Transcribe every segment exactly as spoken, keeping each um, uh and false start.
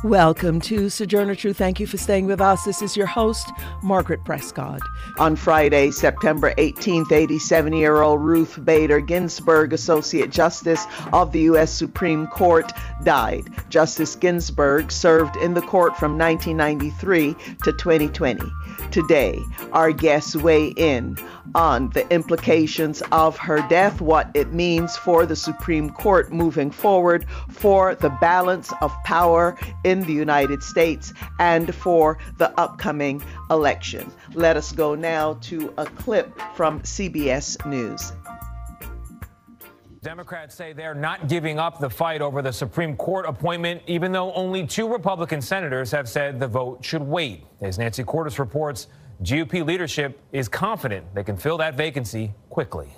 Welcome to Sojourner Truth. Thank you for staying with us. This is your host, Margaret Prescott. On Friday, September eighteenth, eighty-seven-year-old Ruth Bader Ginsburg, Associate Justice of the U S Supreme Court, died. Justice Ginsburg served in the court from nineteen ninety-three to twenty twenty. Today, our guests weigh in on the implications of her death, what it means for the Supreme Court moving forward, for the balance of power in the United States, and for the upcoming election. Let us go now to a clip from C B S News. Democrats say they're not giving up the fight over the Supreme Court appointment, even though only two Republican senators have said the vote should wait. As Nancy Cordes reports, G O P leadership is confident they can fill that vacancy quickly.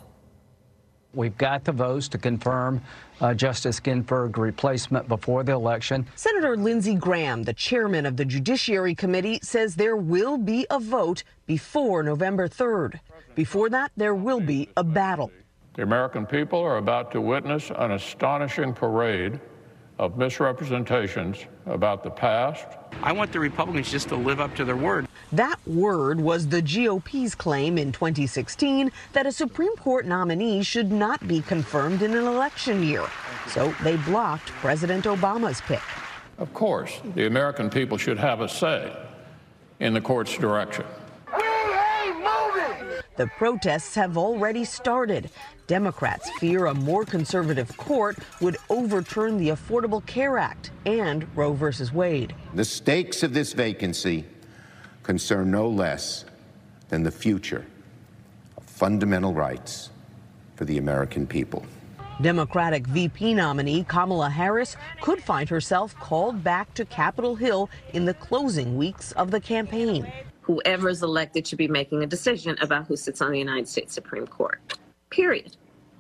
We've got the votes to confirm uh, Justice Ginsburg's replacement before the election. Senator Lindsey Graham, the chairman of the Judiciary Committee, says there will be a vote before November third. Before that, there will be a battle. The American people are about to witness an astonishing parade of misrepresentations about the past. I want the Republicans just to live up to their word. That word was the G O P's claim in twenty sixteen that a Supreme Court nominee should not be confirmed in an election year. So they blocked President Obama's pick. Of course, the American people should have a say in the court's direction. We ain't moving! The protests have already started. Democrats fear a more conservative court would overturn the Affordable Care Act and Roe versus Wade. The stakes of this vacancy concern no less than the future of fundamental rights for the American people. Democratic V P nominee Kamala Harris could find herself called back to Capitol Hill in the closing weeks of the campaign. Whoever is elected should be making a decision about who sits on the United States Supreme Court. Period.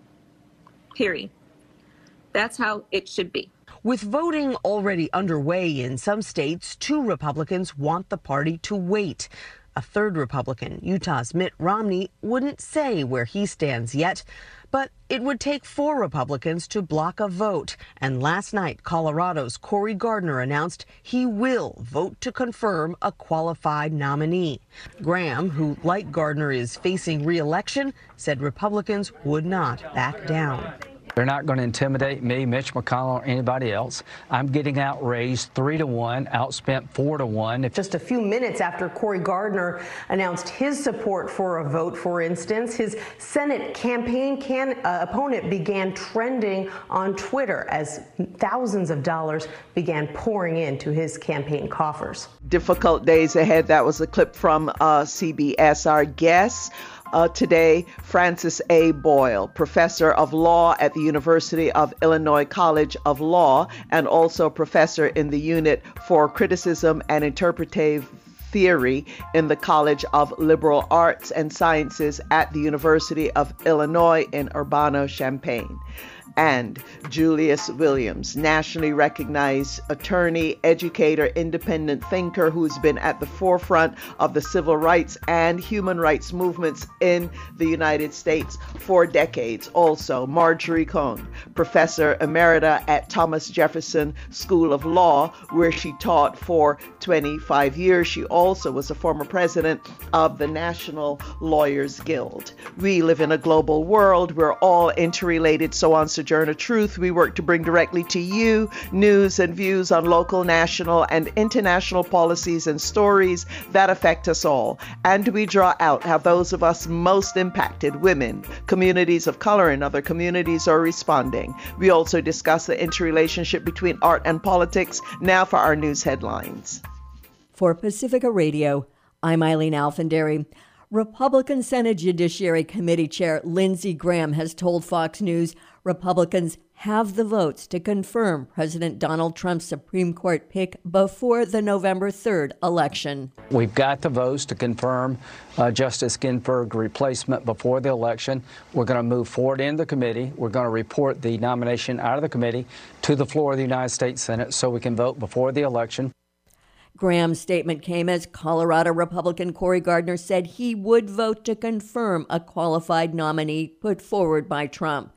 Period. That's how it should be. With voting already underway in some states, two Republicans want the party to wait. A third Republican, Utah's Mitt Romney, wouldn't say where he stands yet, but it would take four Republicans to block a vote. And last night, Colorado's Cory Gardner announced he will vote to confirm a qualified nominee. Graham, who, like Gardner, is facing re-election, said Republicans would not back down. They're not going to intimidate me, Mitch McConnell, or anybody else. I'm getting outraised three to one, outspent four to one. If Just a few minutes after Cory Gardner announced his support for a vote, for instance, his Senate campaign can, uh, opponent began trending on Twitter as thousands of dollars began pouring into his campaign coffers. Difficult days ahead. That was a clip from uh, C B S. Our guests Uh, today, Francis A. Boyle, professor of law at the University of Illinois College of Law, and also professor in the unit for criticism and interpretive theory in the College of Liberal Arts and Sciences at the University of Illinois in Urbana-Champaign. And Julius Williams, nationally recognized attorney, educator, independent thinker who's been at the forefront of the civil rights and human rights movements in the United States for decades. Also, Marjorie Cohn, professor emerita at Thomas Jefferson School of Law, where she taught for twenty-five years. She also was a former president of the National Lawyers Guild. We live in a global world. We're all interrelated. So on Sojourner Truth, we work to bring directly to you news and views on local, national, and international policies and stories that affect us all. And we draw out how those of us most impacted, women, communities of color, and other communities are responding. We also discuss the interrelationship between art and politics. Now for our news headlines. For Pacifica Radio, I'm Eileen Alfandary. Republican Senate Judiciary Committee Chair Lindsey Graham has told Fox News Republicans have the votes to confirm President Donald Trump's Supreme Court pick before the November third election. We've got the votes to confirm uh, Justice Ginsburg's replacement before the election. We're going to move forward in the committee. We're going to report the nomination out of the committee to the floor of the United States Senate so we can vote before the election. Graham's statement came as Colorado Republican Cory Gardner said he would vote to confirm a qualified nominee put forward by Trump.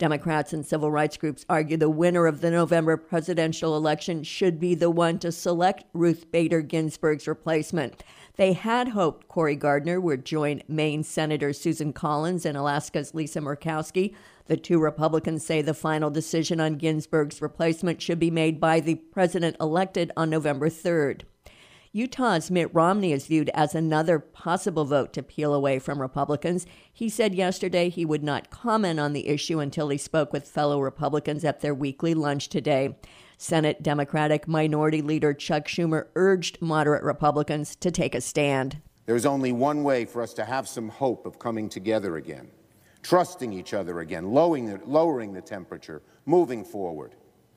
Democrats and civil rights groups argue the winner of the November presidential election should be the one to select Ruth Bader Ginsburg's replacement. They had hoped Cory Gardner would join Maine Senator Susan Collins and Alaska's Lisa Murkowski. The two Republicans say the final decision on Ginsburg's replacement should be made by the president elected on November third. Utah's Mitt Romney is viewed as another possible vote to peel away from Republicans. He said yesterday he would not comment on the issue until he spoke with fellow Republicans at their weekly lunch today. Senate Democratic Minority Leader Chuck Schumer urged moderate Republicans to take a stand. There's only one way for us to have some hope of coming together again, trusting each other again, lowering the, lowering the temperature, moving forward.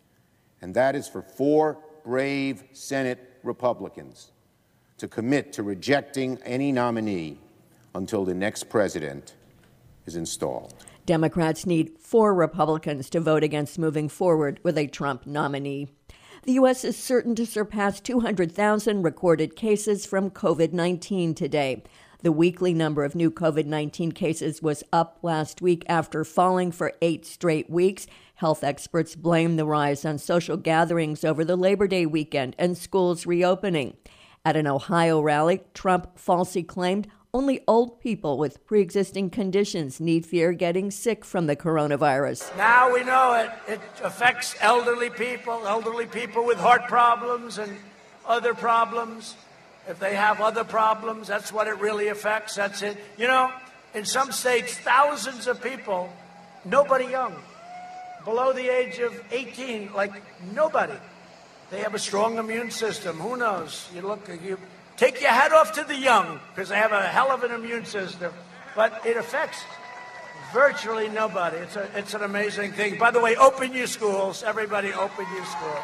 And that is for four brave Senate Republicans to commit to rejecting any nominee until the next president is installed. Democrats need four Republicans to vote against moving forward with a Trump nominee. The U S is certain to surpass two hundred thousand recorded cases from covid nineteen today. The weekly number of new covid nineteen cases was up last week after falling for eight straight weeks. Health experts blame the rise on social gatherings over the Labor Day weekend and schools reopening. At an Ohio rally, Trump falsely claimed only old people with pre-existing conditions need fear getting sick from the coronavirus. Now we know it. It affects elderly people, elderly people with heart problems and other problems. If they have other problems, that's what it really affects. That's it. You know, in some states, thousands of people, nobody young, below the age of eighteen, like nobody. They have a strong immune system. Who knows? You look, you take your hat off to the young because they have a hell of an immune system. But it affects virtually nobody. It's a, it's an amazing thing. By the way, open your schools. Everybody open your schools.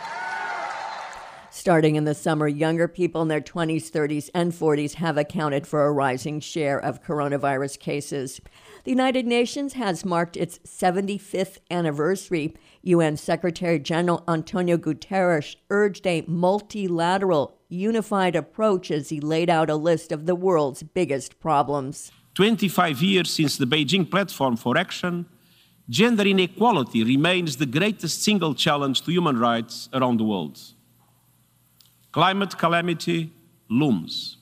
Starting in the summer, younger people in their twenties, thirties, and forties have accounted for a rising share of coronavirus cases. The United Nations has marked its seventy-fifth anniversary. U N Secretary General Antonio Guterres urged a multilateral, unified approach as he laid out a list of the world's biggest problems. twenty-five years since the Beijing Platform for Action, gender inequality remains the greatest single challenge to human rights around the world. Climate calamity looms.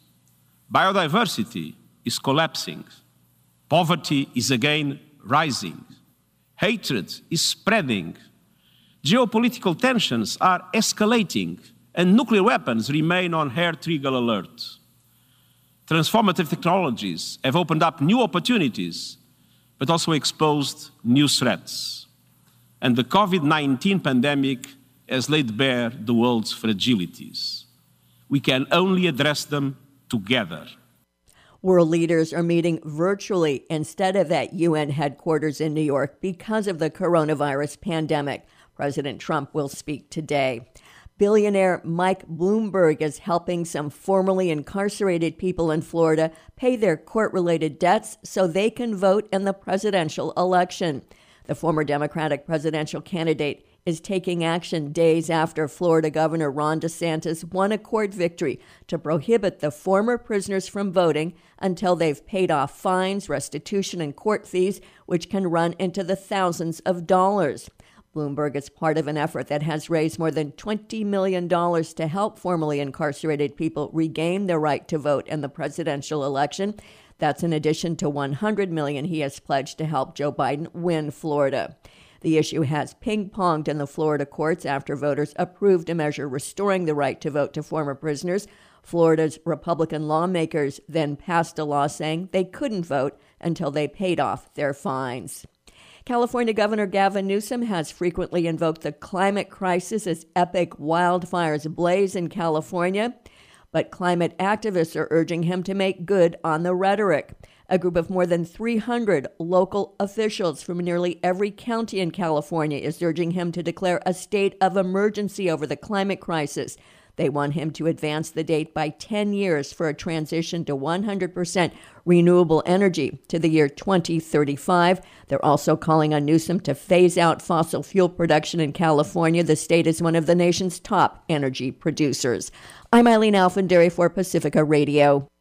Biodiversity is collapsing. Poverty is again rising. Hatred is spreading. Geopolitical tensions are escalating, and nuclear weapons remain on hair-trigger alert. Transformative technologies have opened up new opportunities, but also exposed new threats. And the covid nineteen pandemic has laid bare the world's fragilities. We can only address them together. World leaders are meeting virtually instead of at U N headquarters in New York because of the coronavirus pandemic. President Trump will speak today. Billionaire Mike Bloomberg is helping some formerly incarcerated people in Florida pay their court-related debts so they can vote in the presidential election. The former Democratic presidential candidate is taking action days after Florida Governor Ron DeSantis won a court victory to prohibit the former prisoners from voting until they've paid off fines, restitution, and court fees, which can run into the thousands of dollars. Bloomberg is part of an effort that has raised more than twenty million dollars to help formerly incarcerated people regain their right to vote in the presidential election. That's in addition to one hundred million dollars he has pledged to help Joe Biden win Florida. The issue has ping-ponged in the Florida courts after voters approved a measure restoring the right to vote to former prisoners. Florida's Republican lawmakers then passed a law saying they couldn't vote until they paid off their fines. California Governor Gavin Newsom has frequently invoked the climate crisis as epic wildfires blaze in California, but climate activists are urging him to make good on the rhetoric. A group of more than three hundred local officials from nearly every county in California is urging him to declare a state of emergency over the climate crisis. They want him to advance the date by ten years for a transition to one hundred percent renewable energy to the year twenty thirty-five. They're also calling on Newsom to phase out fossil fuel production in California. The state is one of the nation's top energy producers. I'm Eileen Alfandary for Pacifica Radio.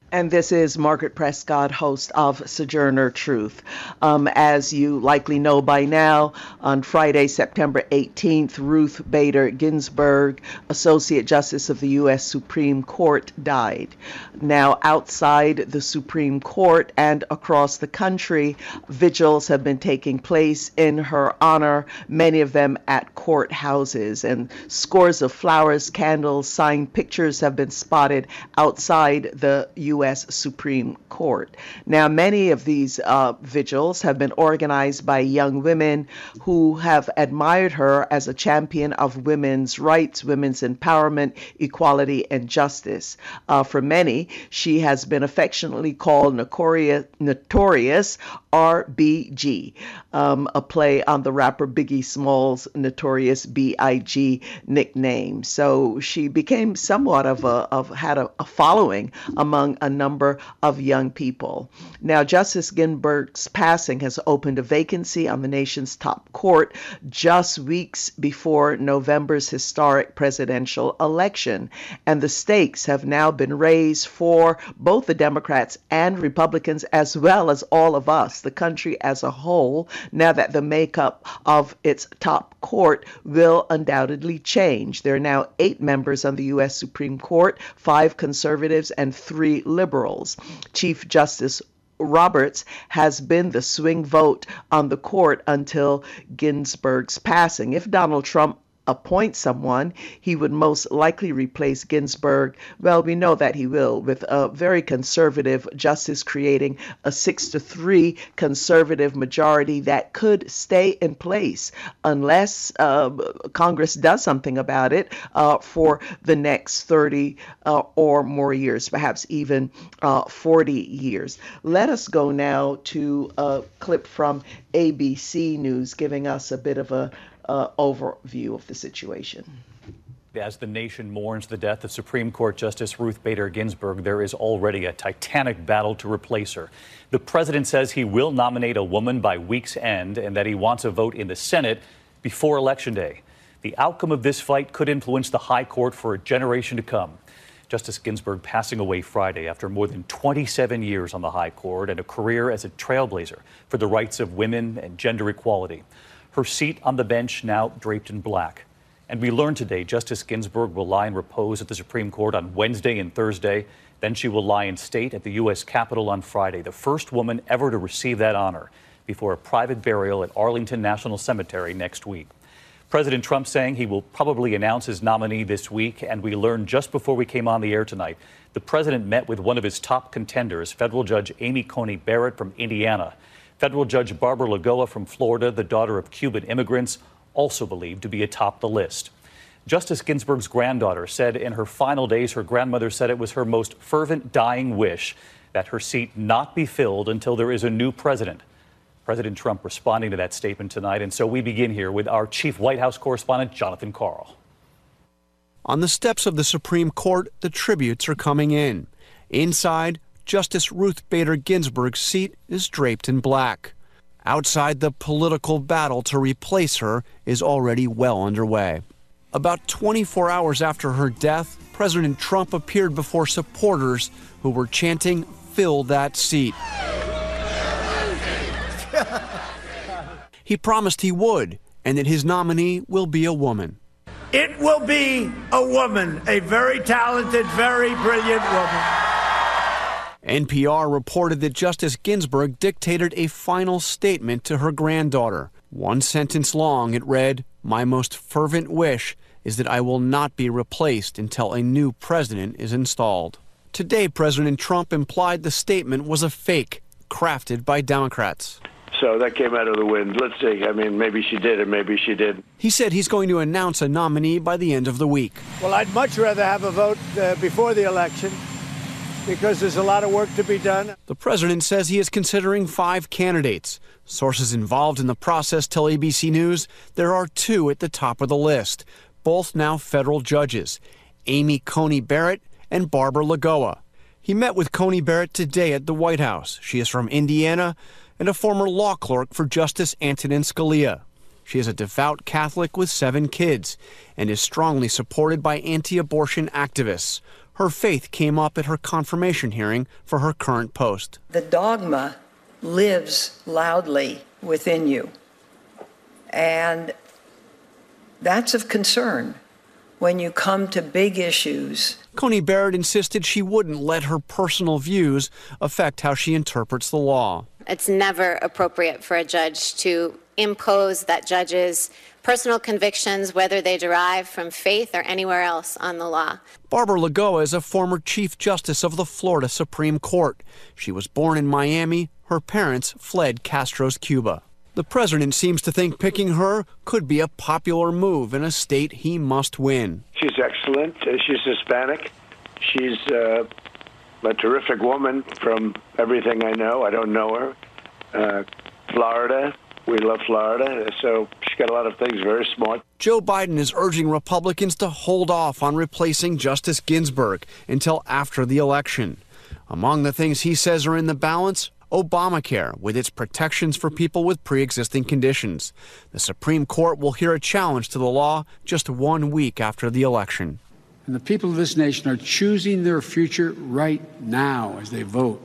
And this is Margaret Prescott, host of Sojourner Truth. Um, as you likely know by now, on Friday, September eighteenth, Ruth Bader Ginsburg, Associate Justice of the U S Supreme Court, died. Now, outside the Supreme Court and across the country, vigils have been taking place in her honor, many of them at courthouses, and scores of flowers, candles, signed pictures have been spotted outside the U S Supreme Court. Now, many of these uh, vigils have been organized by young women who have admired her as a champion of women's rights, women's empowerment, equality, and justice. Uh, for many, she has been affectionately called Notorious, Notorious R B G, um, a play on the rapper Biggie Smalls' Notorious B I G nickname. So she became somewhat of a, of had a, a following among a number of young people. Now, Justice Ginsburg's passing has opened a vacancy on the nation's top court just weeks before November's historic presidential election. And the stakes have now been raised for both the Democrats and Republicans, as well as all of us, the country as a whole, now that the makeup of its top court will undoubtedly change. There are now eight members on the U S Supreme Court, five conservatives and three liberals. Chief Justice Roberts has been the swing vote on the court until Ginsburg's passing. If Donald Trump appoint someone, he would most likely replace Ginsburg. Well, we know that he will, with a very conservative justice creating a six to three conservative majority that could stay in place unless uh, Congress does something about it uh, for the next thirty uh, or more years, perhaps even uh, forty years. Let us go now to a clip from A B C News giving us a bit of a Uh, overview of the situation. As the nation mourns the death of Supreme Court Justice Ruth Bader Ginsburg, there is already a titanic battle to replace her. The president says he will nominate a woman by week's end and that he wants a vote in the Senate before Election Day. The outcome of this fight could influence the high court for a generation to come. Justice Ginsburg passing away Friday after more than twenty-seven years on the high court and a career as a trailblazer for the rights of women and gender equality. Her seat on the bench now draped in black. And we learned today Justice Ginsburg will lie in repose at the Supreme Court on Wednesday and Thursday. Then she will lie in state at the U S Capitol on Friday, the first woman ever to receive that honor, before a private burial at Arlington National Cemetery next week. President Trump saying he will probably announce his nominee this week, and we learned just before we came on the air tonight, the president met with one of his top contenders, federal judge Amy Coney Barrett from Indiana. Federal Judge Barbara Lagoa from Florida, the daughter of Cuban immigrants, also believed to be atop the list. Justice Ginsburg's granddaughter said in her final days, her grandmother said it was her most fervent dying wish that her seat not be filled until there is a new president. President Trump responding to that statement tonight. And so we begin here with our chief White House correspondent, Jonathan Karl. On the steps of the Supreme Court, the tributes are coming in. Inside, Justice Ruth Bader Ginsburg's seat is draped in black. Outside, the political battle to replace her is already well underway. About twenty-four hours after her death, President Trump appeared before supporters who were chanting, "Fill that seat." He promised he would, and that his nominee will be a woman. It will be a woman, a very talented, very brilliant woman. N P R reported that Justice Ginsburg dictated a final statement to her granddaughter. One sentence long, it read, "My most fervent wish is that I will not be replaced until a new president is installed." Today, President Trump implied the statement was a fake, crafted by Democrats. So that came out of the wind. Let's see. I mean, maybe she did and maybe she didn't. He said he's going to announce a nominee by the end of the week. Well, I'd much rather have a vote uh, before the election, because there's a lot of work to be done. The president says he is considering five candidates. Sources involved in the process tell A B C News there are two at the top of the list, both now federal judges, Amy Coney Barrett and Barbara Lagoa. He met with Coney Barrett today at the White House. She is from Indiana and a former law clerk for Justice Antonin Scalia. She is a devout Catholic with seven kids and is strongly supported by anti-abortion activists. Her faith came up at her confirmation hearing for her current post. The dogma lives loudly within you, and that's of concern when you come to big issues. Coney Barrett insisted she wouldn't let her personal views affect how she interprets the law. It's never appropriate for a judge to impose that judge's personal convictions, whether they derive from faith or anywhere else on the law. Barbara Lagoa is a former Chief Justice of the Florida Supreme Court. She was born in Miami. Her parents fled Castro's Cuba. The president seems to think picking her could be a popular move in a state he must win. She's excellent. She's Hispanic. She's uh, a terrific woman from everything I know. I don't know her. Uh, Florida. We love Florida. So she's got a lot of things, very smart. Joe Biden is urging Republicans to hold off on replacing Justice Ginsburg until after the election. Among the things he says are in the balance, Obamacare, with its protections for people with pre-existing conditions. The Supreme Court will hear a challenge to the law just one week after the election. And the people of this nation are choosing their future right now as they vote.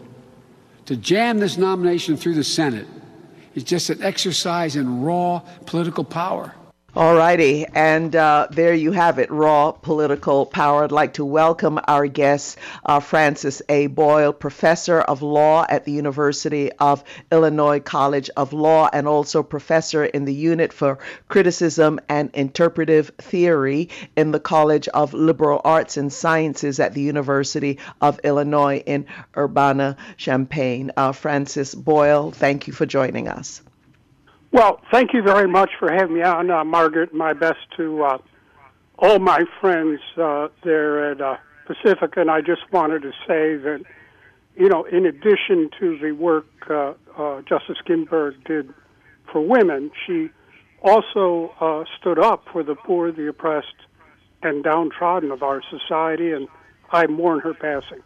To jam this nomination through the Senate is just an exercise in raw political power. All righty, and uh, there you have it, raw political power. I'd like to welcome our guest, uh, Francis A. Boyle, professor of law at the University of Illinois College of Law, and also professor in the Unit for Criticism and Interpretive Theory in the College of Liberal Arts and Sciences at the University of Illinois in Urbana-Champaign. Uh, Francis Boyle, thank you for joining us. Well, thank you very much for having me on, uh, Margaret. My best to uh, all my friends uh, there at uh, Pacifica. And I just wanted to say that, you know, in addition to the work uh, uh, Justice Ginsburg did for women, she also uh, stood up for the poor, the oppressed, and downtrodden of our society, and I mourn her passing.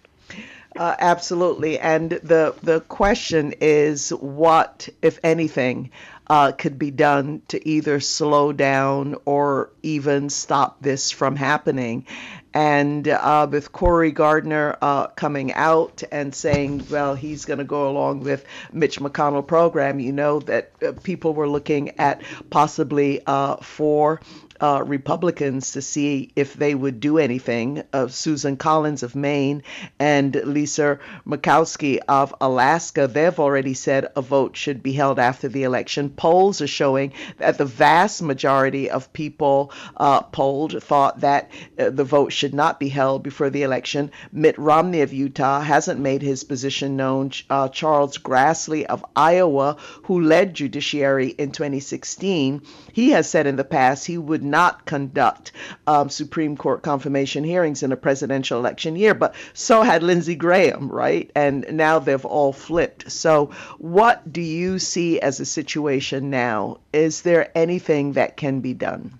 Uh, absolutely. And the the question is, what, if anything, uh, could be done to either slow down or even stop this from happening? And uh, with Cory Gardner uh, coming out and saying, well, he's going to go along with Mitch McConnell program, you know that uh, people were looking at possibly uh, four Uh, Republicans to see if they would do anything. Uh, Susan Collins of Maine and Lisa Murkowski of Alaska, they've already said a vote should be held after the election. Polls are showing that the vast majority of people uh, polled thought that uh, the vote should not be held before the election. Mitt Romney of Utah hasn't made his position known. Uh, Charles Grassley of Iowa, who led Judiciary in twenty sixteen, he has said in the past he would not conduct um, Supreme Court confirmation hearings in a presidential election year, but so had Lindsey Graham, right? And now they've all flipped. So what do you see as a situation now? Is there anything that can be done?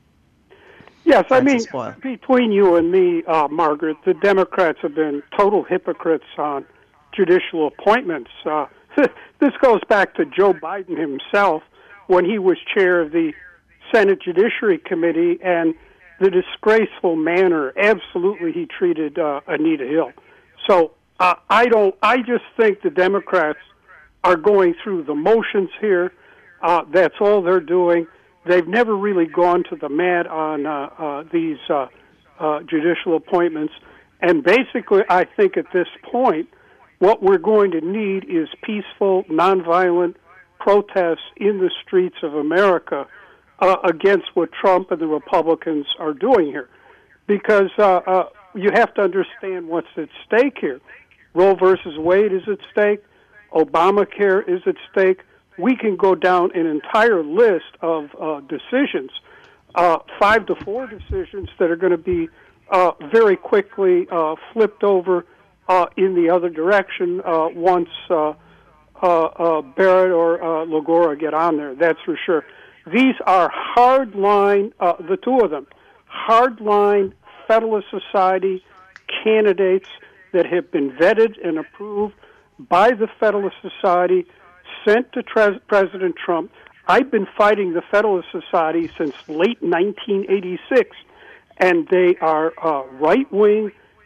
Yes, I mean, Boyle. Between you and me, uh, Margaret, the Democrats have been total hypocrites on judicial appointments. Uh, this goes back to Joe Biden himself when he was chair of the Senate Judiciary Committee and the disgraceful manner absolutely he treated uh, Anita Hill. So uh, I don't. I just think the Democrats are going through the motions here. Uh, that's all they're doing. They've never really gone to the mat on uh, uh, these uh, uh, judicial appointments. And basically, I think at this point, what we're going to need is peaceful, nonviolent protests in the streets of America Uh, against what Trump and the Republicans are doing here. Because uh, uh, you have to understand what's at stake here. Roe versus Wade is at stake. Obamacare is at stake. We can go down an entire list of uh, decisions, uh, five to four decisions that are going to be uh, very quickly uh, flipped over uh, in the other direction uh, once uh, uh, uh, Barrett or uh, Lagoa get on there, that's for sure. These are hardline, uh, the two of them, hardline Federalist Society candidates that have been vetted and approved by the Federalist Society, sent to tre- President Trump. I've been fighting the Federalist Society since late nineteen eighty-six, and they are uh, right-wing,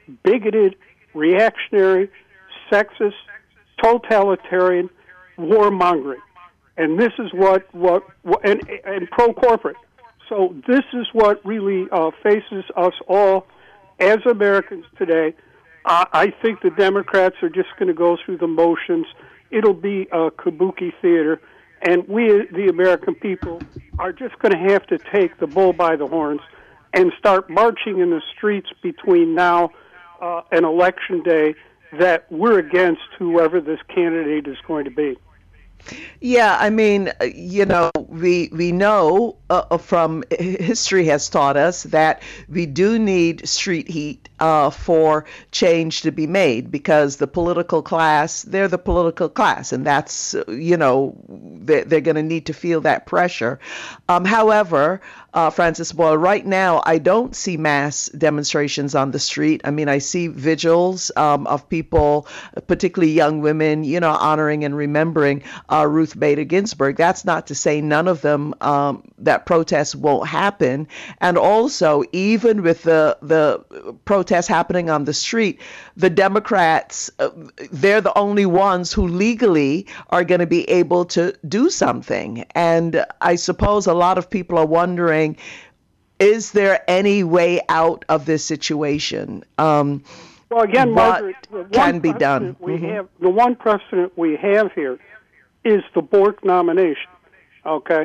bigoted, reactionary, sexist, totalitarian warmongering. And this is what, what, what and, and pro-corporate. So this is what really uh, faces us all as Americans today. Uh, I think the Democrats are just going to go through the motions. It'll be a kabuki theater. And we, the American people, are just going to have to take the bull by the horns and start marching in the streets between now uh, and Election Day that we're against whoever this candidate is going to be. Yeah, I mean, you know, we we know uh, from history has taught us that we do need street heat uh, for change to be made, because the political class, they're the political class, and that's, you know, they're, they're going to need to feel that pressure. Um, however, uh, Francis Boyle, right now, I don't see mass demonstrations on the street. I mean, I see vigils um, of people, particularly young women, you know, honoring and remembering Uh, Ruth Bader Ginsburg. That's not to say none of them, um, that protests won't happen. And also, even with the, the protests happening on the street, the Democrats, uh, they're the only ones who legally are going to be able to do something. And I suppose a lot of people are wondering, is there any way out of this situation? Um, well, again, Margaret, what can be done? We Mm-hmm. have, the one precedent we have here is the Bork nomination, okay?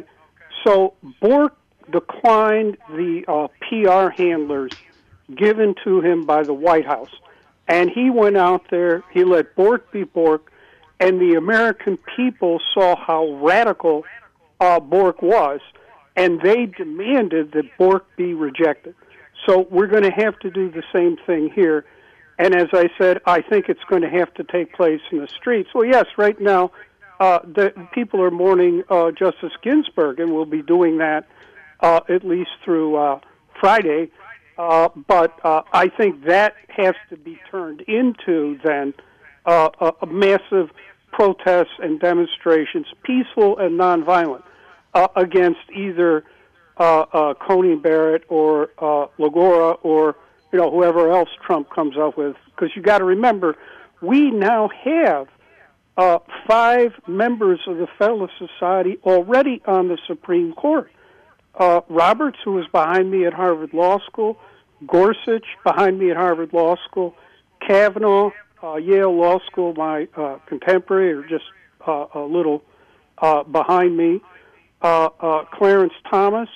So Bork declined the uh, P R handlers given to him by the White House, and he went out there, he let Bork be Bork, and the American people saw how radical uh, Bork was, and they demanded that Bork be rejected. So we're going to have to do the same thing here, and as I said, I think it's going to have to take place in the streets. Well, yes, right now, Uh, the people are mourning uh, Justice Ginsburg, and we'll be doing that uh, at least through uh, Friday. Uh, but uh, I think that has to be turned into then uh, a, a massive protests and demonstrations, peaceful and nonviolent, uh, against either uh, uh, Coney Barrett or uh, Lagora or you know whoever else Trump comes up with. Because you got to remember, we now have Uh, five members of the Federalist Society already on the Supreme Court. Uh, Roberts, who was behind me at Harvard Law School, Gorsuch, behind me at Harvard Law School, Kavanaugh, uh, Yale Law School, my uh, contemporary, or just uh, a little uh, behind me, uh, uh, Clarence Thomas,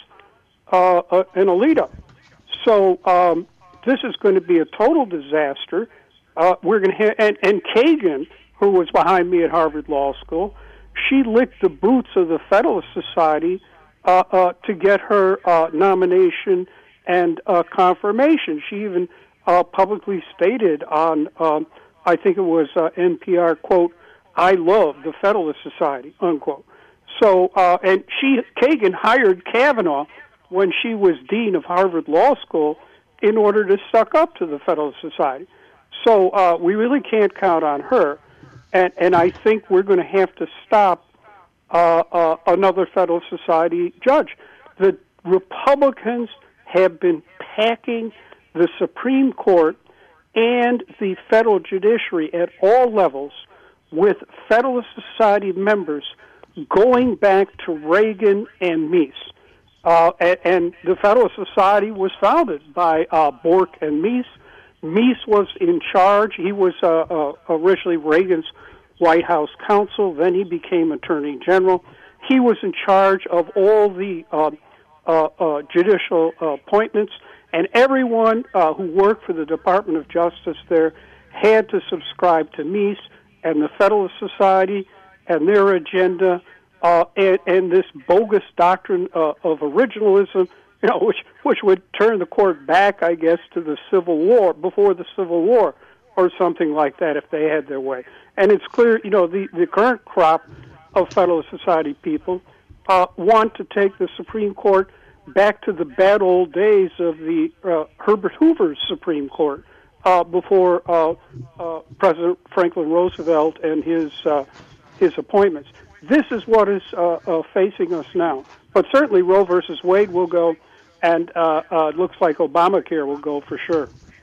uh, uh, and Alito. So um, this is going to be a total disaster. Uh, we're going to have, and, and Kagan, who was behind me at Harvard Law School, she licked the boots of the Federalist Society uh, uh, to get her uh, nomination and uh, confirmation. She even uh, publicly stated on, um, I think it was uh, N P R, quote, "I love the Federalist Society," unquote. So, uh, and she, Kagan hired Kavanaugh when she was dean of Harvard Law School in order to suck up to the Federalist Society. So uh, we really can't count on her. And, and I think we're going to have to stop uh, uh, another Federalist Society judge. The Republicans have been packing the Supreme Court and the federal judiciary at all levels with Federalist Society members going back to Reagan and Meese. Uh, and, and the Federalist Society was founded by uh, Bork and Meese. Meese was in charge. He was uh, uh, originally Reagan's White House counsel. Then he became Attorney General. He was in charge of all the uh, uh, uh, judicial uh, appointments, and everyone uh, who worked for the Department of Justice there had to subscribe to Meese and the Federalist Society and their agenda uh, and, and this bogus doctrine uh, of originalism, you know, which which would turn the court back, I guess, to the Civil War, before the Civil War, or something like that, if they had their way. And it's clear, you know, the, the current crop of Federalist Society people uh, want to take the Supreme Court back to the bad old days of the uh, Herbert Hoover's Supreme Court uh, before uh, uh, President Franklin Roosevelt and his uh, his appointments. This is what is uh, uh, facing us now. But certainly Roe versus Wade will go, and uh, uh, it looks like Obamacare will go for sure.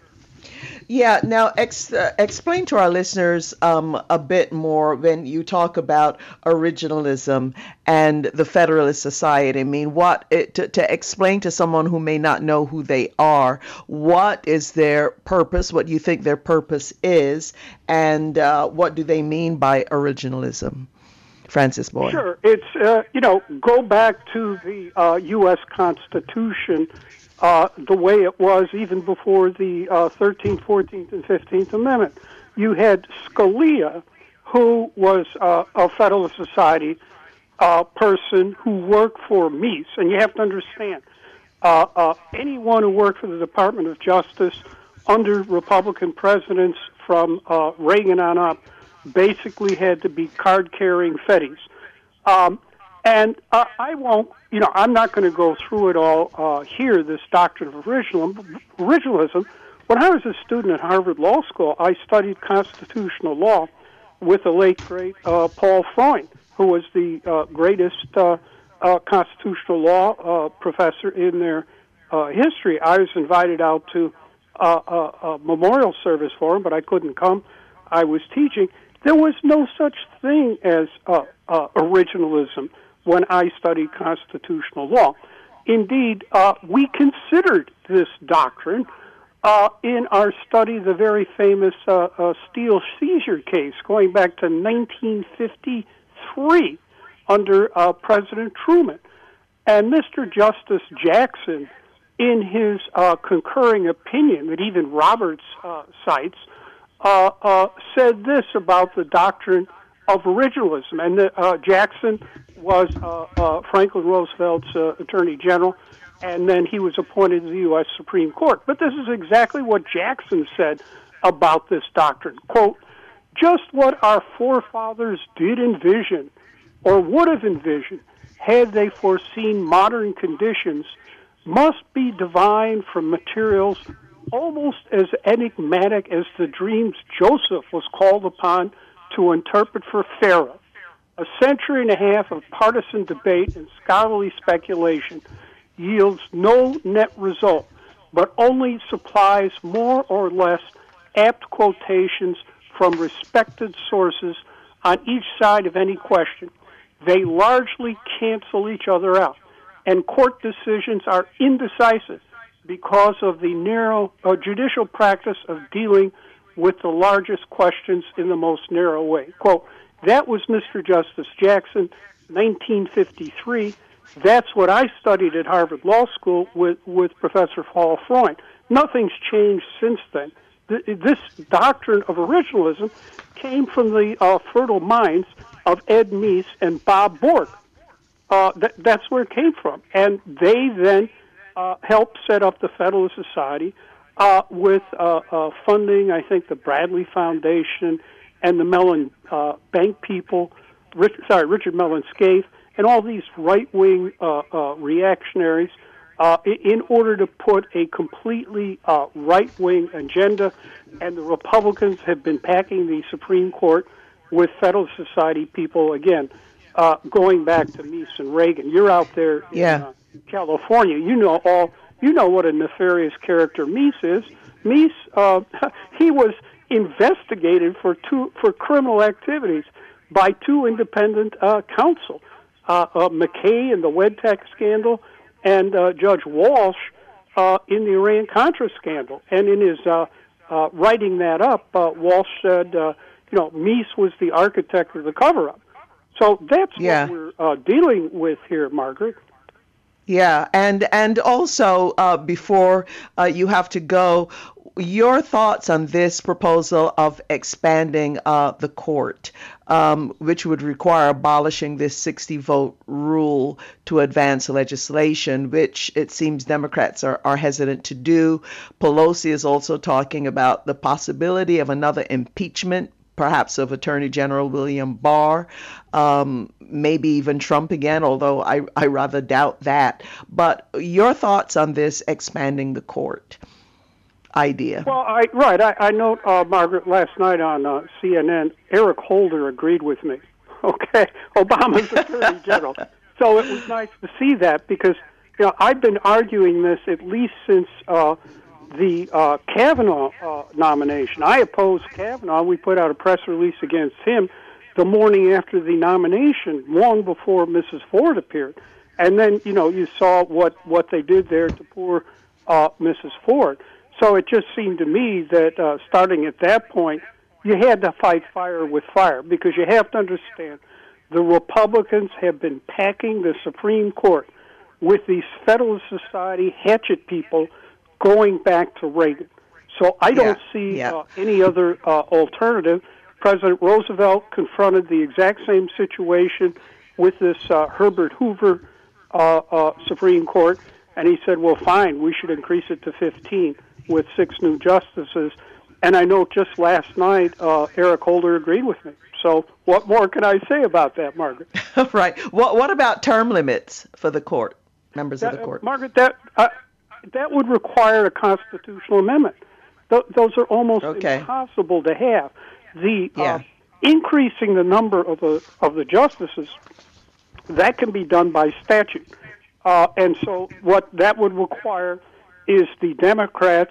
Yeah, now ex- uh, explain to our listeners um, a bit more when you talk about originalism and the Federalist Society. I mean, what it, to, to explain to someone who may not know who they are, what is their purpose, what you think their purpose is, and uh, what do they mean by originalism? Francis Boyle. Sure. It's, uh, you know, go back to the uh, U S Constitution, uh, the way it was even before the uh, thirteenth, fourteenth, and fifteenth Amendment. You had Scalia, who was uh, a Federalist Society uh, person who worked for Meese. And you have to understand, uh, uh, anyone who worked for the Department of Justice under Republican presidents from uh, Reagan on up basically had to be card-carrying feddies. Um, and uh, I won't, you know, I'm not going to go through it all uh, here, this doctrine of originalism. originalism. When I was a student at Harvard Law School, I studied constitutional law with the late, great uh, Paul Freund, who was the uh, greatest uh, uh, constitutional law uh, professor in their uh, history. I was invited out to uh, a, a memorial service for him, but I couldn't come. I was teaching. There was no such thing as uh, uh, originalism when I studied constitutional law. Indeed, uh, we considered this doctrine uh, in our study of the very famous uh, uh, Steele seizure case going back to nineteen fifty-three under uh, President Truman. And Mister Justice Jackson, in his uh, concurring opinion that even Roberts uh, cites, Uh, uh, said this about the doctrine of originalism. And uh, Jackson was uh, uh, Franklin Roosevelt's uh, Attorney General, and then he was appointed to the U S Supreme Court. But this is exactly what Jackson said about this doctrine. Quote, just what our forefathers did envision, or would have envisioned, had they foreseen modern conditions, must be divined from materials almost as enigmatic as the dreams Joseph was called upon to interpret for Pharaoh. A century and a half of partisan debate and scholarly speculation yields no net result, but only supplies more or less apt quotations from respected sources on each side of any question. They largely cancel each other out, and court decisions are indecisive because of the narrow uh, judicial practice of dealing with the largest questions in the most narrow way. Quote, that was Mister Justice Jackson, nineteen fifty-three. That's what I studied at Harvard Law School with, with Professor Paul Freund. Nothing's changed since then. This doctrine of originalism came from the uh, fertile minds of Ed Meese and Bob Bork. Uh, th- that's where it came from. And they then Uh, helped set up the Federalist Society uh, with uh, uh, funding, I think, the Bradley Foundation and the Mellon uh, Bank people, Rich, sorry, Richard Mellon Scaife, and all these right-wing uh, uh, reactionaries uh, in order to put a completely uh, right-wing agenda. And the Republicans have been packing the Supreme Court with Federalist Society people, again, uh, going back to Meese and Reagan. You're out there in, yeah. uh, California, you know all. You know what a nefarious character Meese is. Meese, uh, he was investigated for two for criminal activities by two independent uh, counsel, uh, uh, McKay in the Wedtech scandal, and uh, Judge Walsh uh, in the Iran-Contra scandal. And in his uh, uh, writing that up, uh, Walsh said, uh, you know, Meese was the architect of the cover-up. So that's yeah. what we're uh, dealing with here, Margaret. Yeah, and and also uh, before uh, you have to go, your thoughts on this proposal of expanding uh, the court, um, which would require abolishing this sixty-vote rule to advance legislation, which it seems Democrats are, are hesitant to do. Pelosi is also talking about the possibility of another impeachment, perhaps of Attorney General William Barr, um, maybe even Trump again, although I, I rather doubt that. But your thoughts on this expanding the court idea? Well, I, right. I, I note, uh, Margaret, last night on uh, C N N, Eric Holder agreed with me. Okay, Obama's Attorney General. So it was nice to see that because, you know, I've been arguing this at least since uh, the uh, Kavanaugh uh, nomination. I opposed Kavanaugh. We put out a press release against him the morning after the nomination, long before Missus Ford appeared. And then, you know, you saw what, what they did there to poor uh, Missus Ford. So it just seemed to me that uh, starting at that point, you had to fight fire with fire, because you have to understand the Republicans have been packing the Supreme Court with these Federalist Society hatchet people going back to Reagan. So I don't Yeah, see yeah. uh, any other uh, alternative. President Roosevelt confronted the exact same situation with this uh, Herbert Hoover uh, uh, Supreme Court, and he said, well, fine, we should increase it to fifteen with six new justices. And I know just last night uh, Eric Holder agreed with me. So what more can I say about that, Margaret? Right. What What about term limits for the court, members That, of the court? Uh, Margaret, that uh, that would require a constitutional amendment. Th- those are almost Okay. impossible to have. The Yeah. uh, increasing the number of the of the justices, that can be done by statute, uh, and so what that would require is the Democrats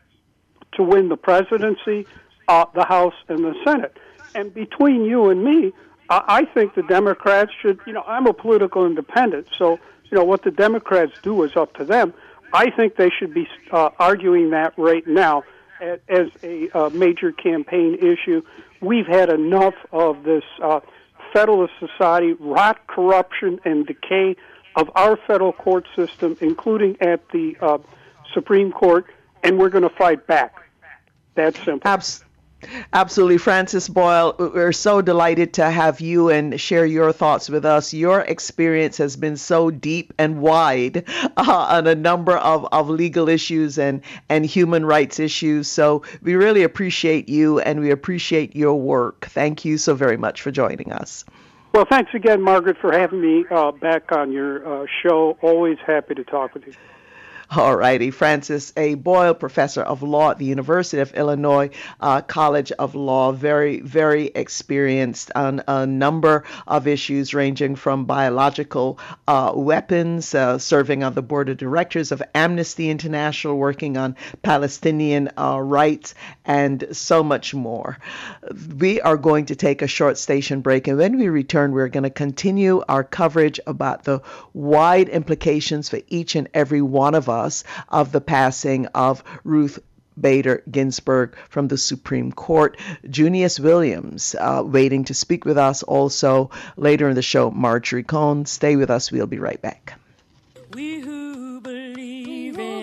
to win the presidency, uh, the House, and the Senate. And between you and me, uh, I think the Democrats should, you know, I'm a political independent, so, you know, what the Democrats do is up to them. I think they should be uh, arguing that right now as, as a uh, major campaign issue. We've had enough of this uh, Federalist Society, rot, corruption, and decay of our federal court system, including at the uh, Supreme Court, and we're going to fight back. That's simple. Abs- Absolutely. Francis Boyle, we're so delighted to have you and share your thoughts with us. Your experience has been so deep and wide uh, on a number of, of legal issues and, and human rights issues. So we really appreciate you and we appreciate your work. Thank you so very much for joining us. Well, thanks again, Margaret, for having me uh, back on your uh, show. Always happy to talk with you. All righty. Francis A. Boyle, professor of law at the University of Illinois uh, College of Law, very, very experienced on a number of issues ranging from biological uh, weapons, uh, serving on the board of directors of Amnesty International, working on Palestinian uh, rights, and so much more. We are going to take a short station break, and when we return, we're going to continue our coverage about the wide implications for each and every one of us of the passing of Ruth Bader Ginsburg from the Supreme Court. Junius Williams uh, waiting to speak with us also later in the show. Marjorie Cohn. Stay with us. We'll be right back. We who believe in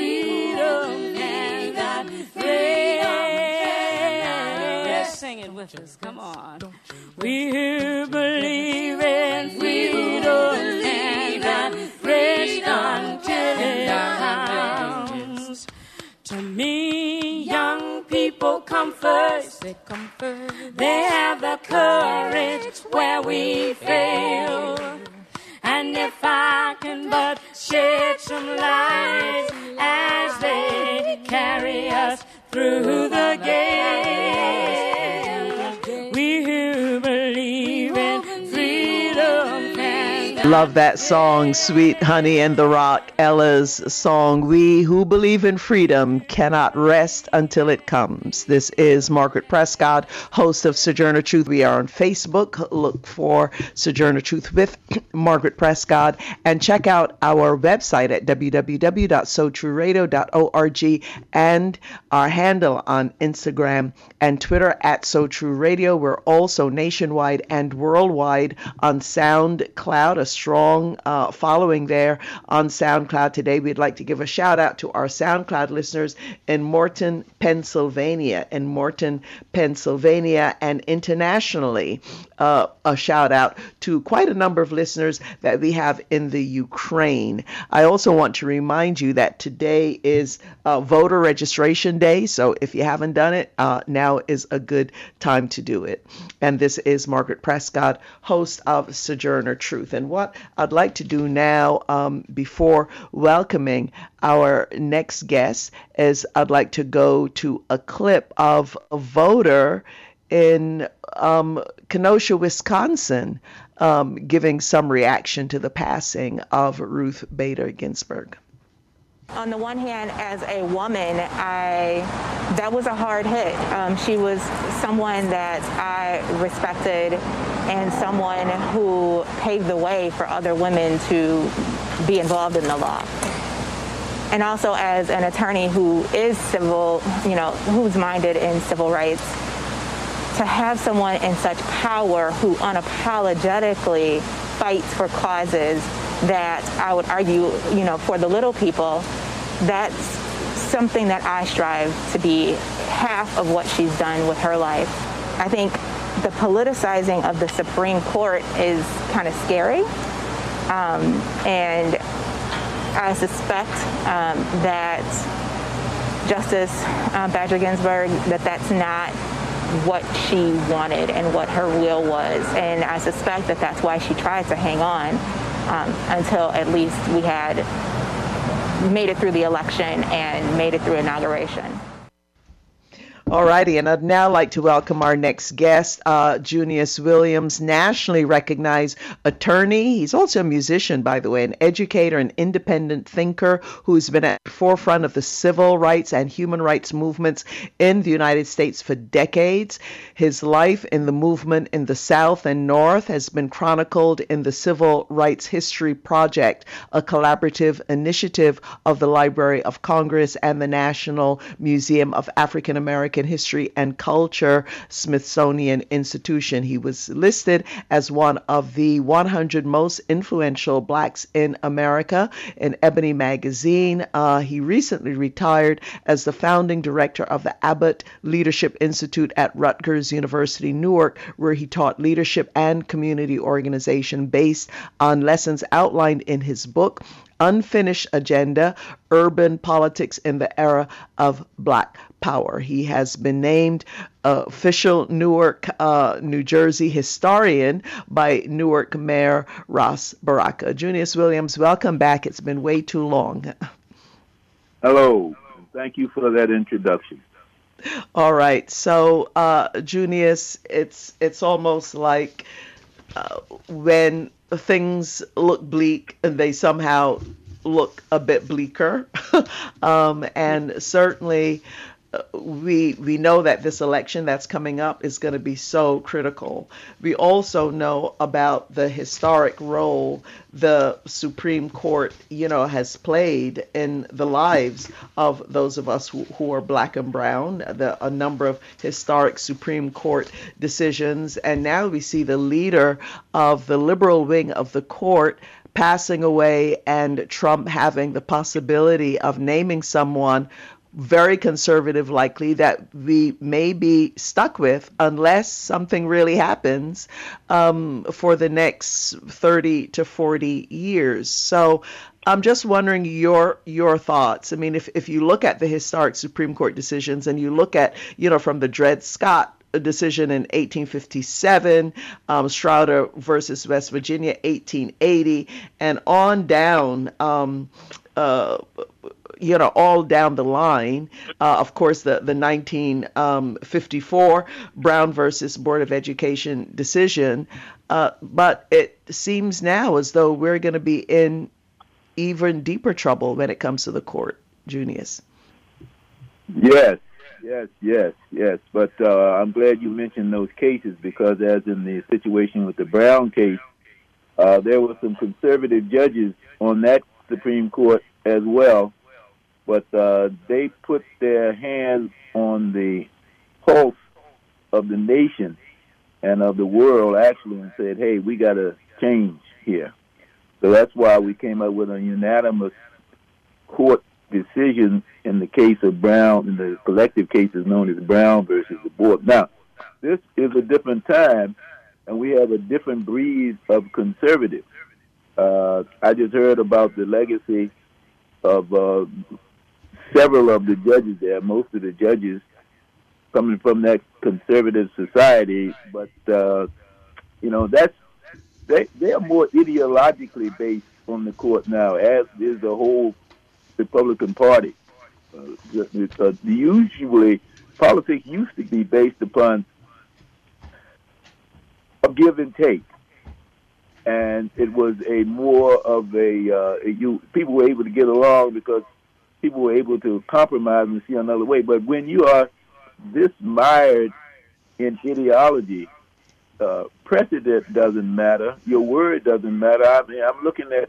freedom cannot fail. Sing it with us. Come on. We who believe in freedom cannot rest until it comes. To me, young people come first. They come first. They have the courage where we fail. And if I can but shed some light as they carry us through the gate, we who believe in freedom can. Love that song, Sweet Honey and the Rock, Ella's song. We who believe in freedom cannot rest until it comes. This is Margaret Prescott, host of Sojourner Truth. We are on Facebook. Look for Sojourner Truth with Margaret Prescott, and check out our website at w w w dot so true radio dot org and our handle on Instagram and Twitter at So True Radio. We're also nationwide and worldwide on SoundCloud, a strong uh, following there on SoundCloud. Today, we'd like to give a shout out to our SoundCloud listeners in Morton, Pennsylvania, in Morton, Pennsylvania, and internationally. Uh, a shout out to quite a number of listeners that we have in the Ukraine. I also want to remind you that today is uh, voter registration day. So if you haven't done it, uh, now is a good time to do it. And this is Margaret Prescott, host of Sojourner Truth. And what I'd like to do now, um, before welcoming our next guest, is I'd like to go to a clip of a voter in um, Kenosha, Wisconsin, um, giving some reaction to the passing of Ruth Bader Ginsburg. On the one hand, as a woman, I that was a hard hit. Um, she was someone that I respected and someone who paved the way for other women to be involved in the law. And also as an attorney who is civil, you know, who's minded in civil rights, to have someone in such power who unapologetically fights for causes that I would argue, you know, for the little people, that's something that I strive to be half of what she's done with her life. I think the politicizing of the Supreme Court is kind of scary. Um, and I suspect um, that Justice uh, Badger Ginsburg, that that's not what she wanted and what her will was. And I suspect that that's why she tried to hang on um, until at least we had made it through the election and made it through inauguration. All righty, and I'd now like to welcome our next guest, uh, Junius Williams, nationally recognized attorney. He's also a musician, by the way, an educator, an independent thinker who's been at the forefront of the civil rights and human rights movements in the United States for decades. His life in the movement in the South and North has been chronicled in the Civil Rights History Project, a collaborative initiative of the Library of Congress and the National Museum of African American History and Culture, Smithsonian Institution. He was listed as one of the one hundred most influential blacks in America in Ebony magazine. Uh, he recently retired as the founding director of the Abbott Leadership Institute at Rutgers University, Newark, where he taught leadership and community organization based on lessons outlined in his book, Unfinished Agenda, Urban Politics in the Era of Black Power. He has been named uh, official Newark, uh, New Jersey historian by Newark Mayor Ras Baraka. Junius Williams, welcome back. It's been way too long. Hello. Thank you for that introduction. All right. So, uh, Junius, it's it's almost like uh, when things look bleak and they somehow look a bit bleaker. um, and certainly uh, we we know that this election that's coming up is going to be so critical. We also know about the historic role the Supreme Court, you know, has played in the lives of those of us who, who are black and brown, the, a number of historic Supreme Court decisions. And now we see the leader of the liberal wing of the court passing away and Trump having the possibility of naming someone very conservative, likely, that we may be stuck with unless something really happens um, for the next thirty to forty years. So I'm just wondering your your thoughts. I mean, if, if you look at the historic Supreme Court decisions and you look at, you know, from the Dred Scott decision in eighteen fifty-seven, um, Strouder versus West Virginia, eighteen eighty, and on down, um, uh, you know, all down the line. Uh, of course, the, the nineteen fifty-four Brown versus Board of Education decision. Uh, but it seems now as though we're going to be in even deeper trouble when it comes to the court, Junius. Yes, yes, yes, yes. But uh, I'm glad you mentioned those cases because as in the situation with the Brown case, uh, there were some conservative judges on that Supreme Court as well. But uh, they put their hands on the pulse of the nation and of the world, actually, and said, hey, we got to change here. So that's why we came up with a unanimous court decision in the case of Brown, in the collective cases known as Brown versus the board. Now, this is a different time, and we have a different breed of conservative. Uh, I just heard about the legacy of uh, several of the judges there, most of the judges coming from that conservative society, but, uh, you know, that's they, they are more ideologically based on the court now, as is the whole Republican Party. Uh, the, uh, usually, politics used to be based upon a give and take. And it was a more of a, uh, you people were able to get along because people were able to compromise and see another way. But when you are this mired in ideology, uh, precedent doesn't matter. Your word doesn't matter. I mean, I'm looking at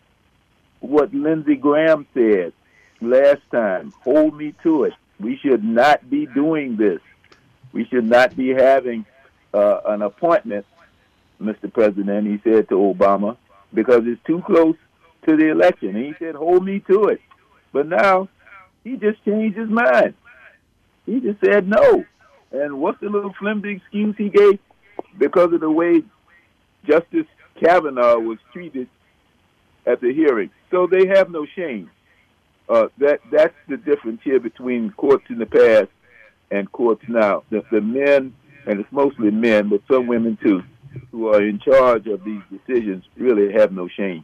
what Lindsey Graham said last time. Hold me to it. We should not be doing this. We should not be having uh, an appointment, Mister President, he said to Obama, because it's too close to the election. And he said, hold me to it. But now he just changed his mind. He just said no. And what's the little flimsy excuse he gave? Because of the way Justice Kavanaugh was treated at the hearing. So they have no shame. Uh, that that's the difference here between courts in the past and courts now. The, the men, and it's mostly men, but some women too, who are in charge of these decisions really have no shame.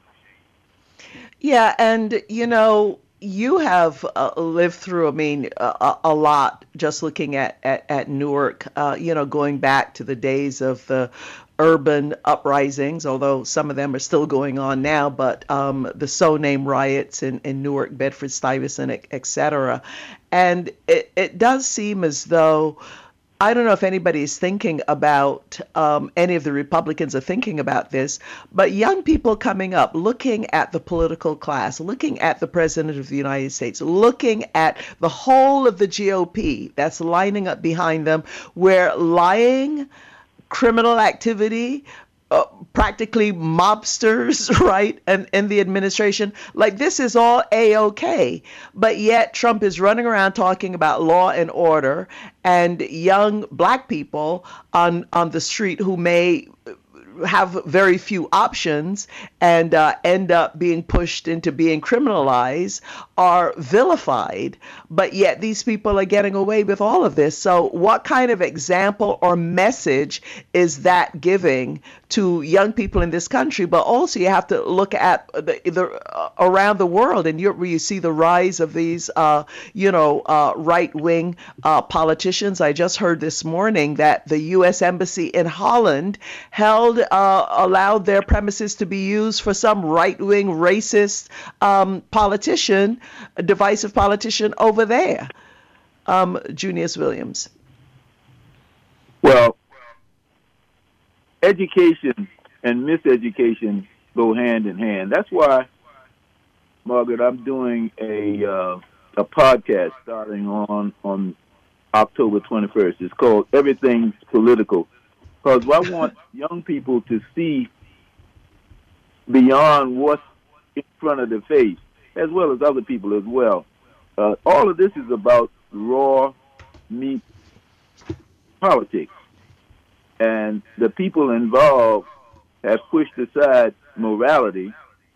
Yeah, and, you know, you have uh, lived through, I mean, a, a lot just looking at, at, at Newark, uh, you know, going back to the days of the urban uprisings, although some of them are still going on now, but um, the so-named riots in, in Newark, Bedford-Stuyvesant, et, et cetera. And it, it does seem as though, I don't know if anybody is thinking about, um, any of the Republicans are thinking about this, but young people coming up, looking at the political class, looking at the President of the United States, looking at the whole of the G O P that's lining up behind them, where lying, criminal activity, uh, practically mobsters, right, and in the administration, like this is all A-okay. But yet Trump is running around talking about law and order, and young black people on, on the street who may have very few options and uh, end up being pushed into being criminalized are vilified, but yet these people are getting away with all of this. So what kind of example or message is that giving to young people in this country? But also you have to look at the, the uh, around the world, and Europe, where you see the rise of these, uh, you know, uh, right-wing uh, politicians. I just heard this morning that the U S Embassy in Holland held Uh, allowed their premises to be used for some right-wing racist um, politician, a divisive politician over there. Um, Junius Williams. Well, education and miseducation go hand in hand. That's why, Margaret, I'm doing a uh, a podcast starting on, on October twenty-first. It's called Everything's Political. Because I want young people to see beyond what's in front of their face, as well as other people as well. Uh, all of this is about raw meat politics. And the people involved have pushed aside morality,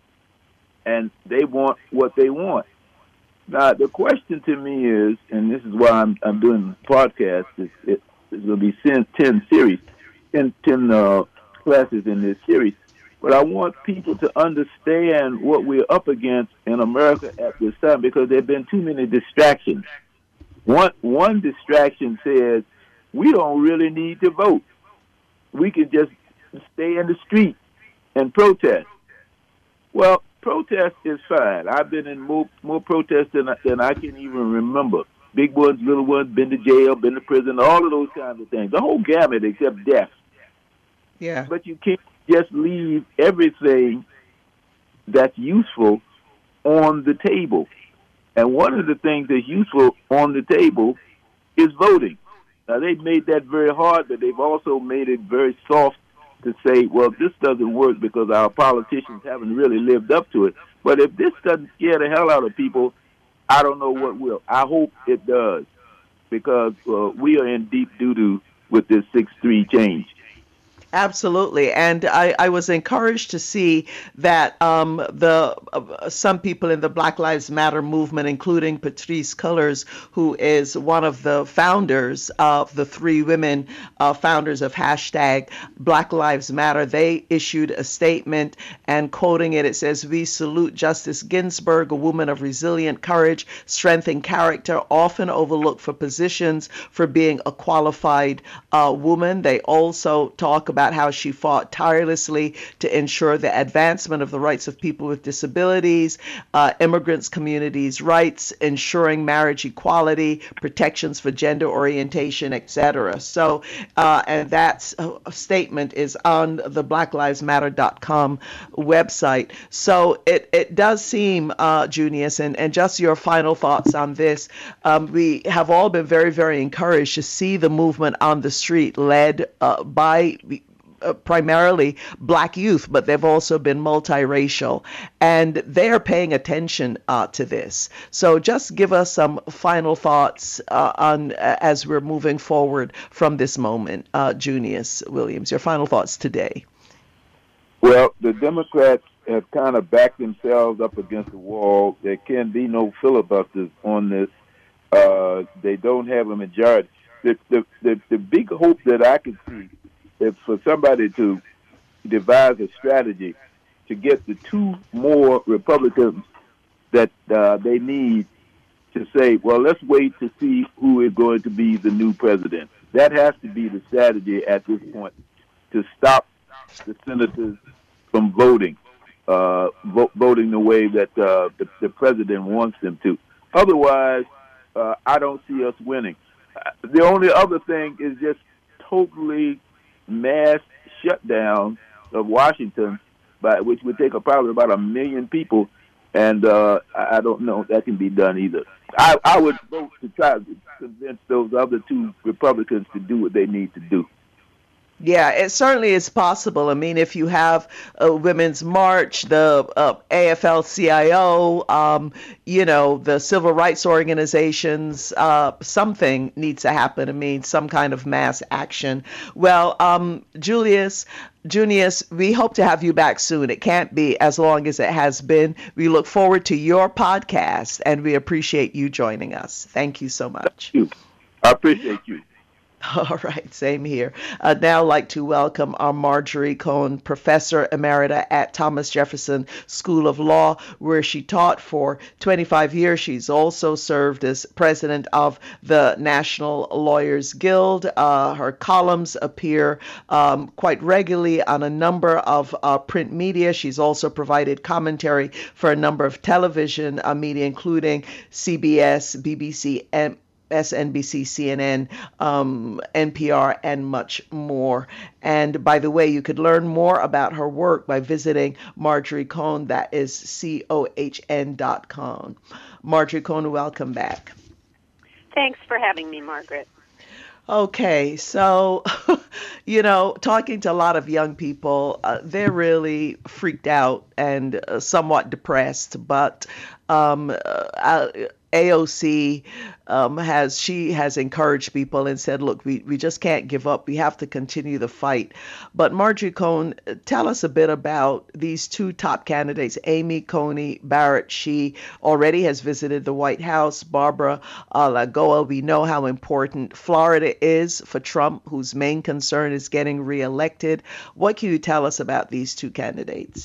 and they want what they want. Now, the question to me is, and this is why I'm, I'm doing the podcast, it's, it's going to be ten series. ten, ten uh, classes in this series, but I want people to understand what we're up against in America at this time, because there have been too many distractions. One one distraction says we don't really need to vote. We can just stay in the street and protest. Well, protest is fine. I've been in more, more protests than, than I can even remember. Big ones, little ones, been to jail, been to prison, all of those kinds of things. The whole gamut except death. Yeah. But you can't just leave everything that's useful on the table. And one of the things that's useful on the table is voting. Now, they've made that very hard, but they've also made it very soft to say, well, this doesn't work because our politicians haven't really lived up to it. But if this doesn't scare the hell out of people, I don't know what will. I hope it does, because uh, we are in deep doo-doo with this six three change. Absolutely. And I, I was encouraged to see that um, the uh, some people in the Black Lives Matter movement, including Patrisse Cullors, who is one of the founders of the three women uh, founders of hashtag Black Lives Matter, they issued a statement, and quoting it, it says, "We salute Justice Ginsburg, a woman of resilient courage, strength, and character, often overlooked for positions for being a qualified uh, woman." They also talk about about how she fought tirelessly to ensure the advancement of the rights of people with disabilities, uh, immigrants, communities' rights, ensuring marriage equality, protections for gender orientation, et cetera. So, uh, and that uh, statement is on the black lives matter dot com website. So it, it does seem, uh, Junius, and, and just your final thoughts on this, um, we have all been very, very encouraged to see the movement on the street led uh, by uh, primarily black youth, but they've also been multiracial, and they're paying attention uh, to this. So just give us some final thoughts uh, on uh, as we're moving forward from this moment, uh, Junius Williams, your final thoughts today. Well, the Democrats have kind of backed themselves up against the wall. There can be no filibusters on this. Uh, they don't have a majority. The, the, the, the big hope that I could see is for somebody to devise a strategy to get the two more Republicans that uh, they need to say, well, let's wait to see who is going to be the new president. That has to be the strategy at this point, to stop the senators from voting, uh, vo- voting the way that uh, the, the president wants them to. Otherwise, uh, I don't see us winning. Uh, the only other thing is just totally mass shutdown of Washington, by which would take probably about a million people, and uh, I, I don't know if that can be done either. I, I would vote to try to convince those other two Republicans to do what they need to do. Yeah, it certainly is possible. I mean, if you have a Women's March, the uh, A F L C I O, um, you know, the civil rights organizations, uh, something needs to happen. I mean, some kind of mass action. Well, um, Julius, Junius, we hope to have you back soon. It can't be as long as it has been. We look forward to your podcast, and we appreciate you joining us. Thank you so much. Thank you. I appreciate you. All right, same here. I'd now like to welcome our Marjorie Cohn, Professor Emerita at Thomas Jefferson School of Law, where she taught for twenty-five years. She's also served as president of the National Lawyers Guild. Uh, her columns appear um, quite regularly on a number of uh, print media. She's also provided commentary for a number of television uh, media, including C B S, B B C, and S N B C, C N N, um, N P R, and much more. And by the way, you could learn more about her work by visiting Marjorie Cohn. That is C O H N dot com. Marjorie Cohn, welcome back. Thanks for having me, Margaret. Okay, so, you know, talking to a lot of young people, uh, they're really freaked out and uh, somewhat depressed, but um, uh, A O C um, has, she has encouraged people and said, look, we, we just can't give up. We have to continue the fight. But Marjorie Cohn, tell us a bit about these two top candidates, Amy Coney Barrett. She already has visited the White House. Barbara uh, Lagoa, we know how important Florida is for Trump, whose main concern is getting reelected. What can you tell us about these two candidates?